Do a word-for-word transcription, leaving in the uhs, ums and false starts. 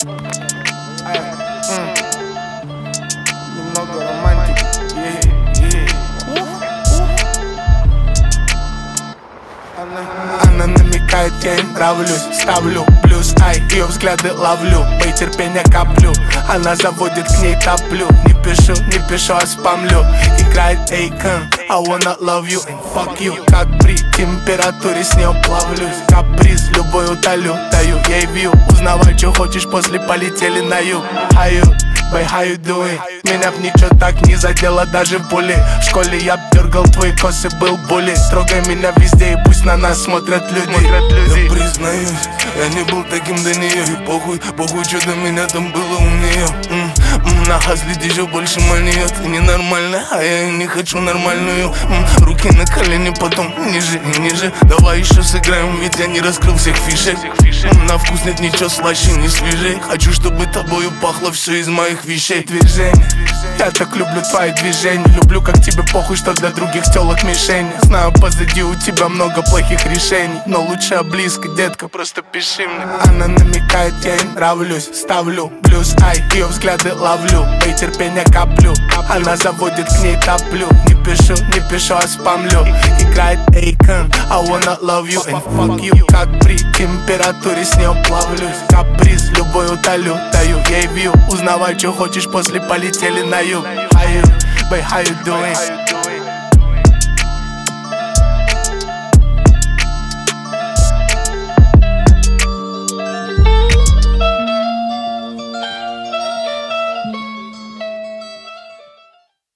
Ай, м. Немного романтики. Yeah, yeah. Она, она намекает, я ей нравлюсь. Ставлю плюс, ай, ее взгляды ловлю. Мои терпения коплю, она заводит, к ней топлю. Не пишу, не пишу, а спамлю. Играет Akon, I wanna love you and fuck you. Как при температуре с нее плавлюсь. Каприз любой утолю, даю ей вью. Узнавай, что хочешь, после полетели на юг. How you, babe, how you doing? Меня б ничего так не задело, даже пули. В школе я б дергал твои косы, был були. Трогай меня везде и пусть на нас смотрят люди. Я признаюсь, я не был таким до нее. И похуй, похуй, что до меня там было у нее. м -м, На газлит еще больше манья. Ты ненормальная, а я не хочу нормальную. м Руки на колени, потом ниже и ниже. Давай еще сыграем, ведь я не раскрыл всех фишек. м На вкус нет ничего слаще, не свежей. Хочу, чтобы тобою пахло все из моих вещей. Движение, я так люблю твои движения. Люблю, как тебе похуй, что для других тёлок мишень. Знаю, позади у тебя много плохих решений, но лучше близко, детка, просто пиши мне. Она намекает, я ей нравлюсь. Ставлю плюс, ай, ее взгляды ловлю. Мои терпения коплю, она заводит, к ней топлю. Не пишу, не пишу, а спамлю. Играет Akon, I wanna love you and fuck you. Как при температуре с нее плавлюсь. Каприз любой утолю, даю ей вью. Узнавай, что хочешь, после полетели на юг. How you, babe, how you doing?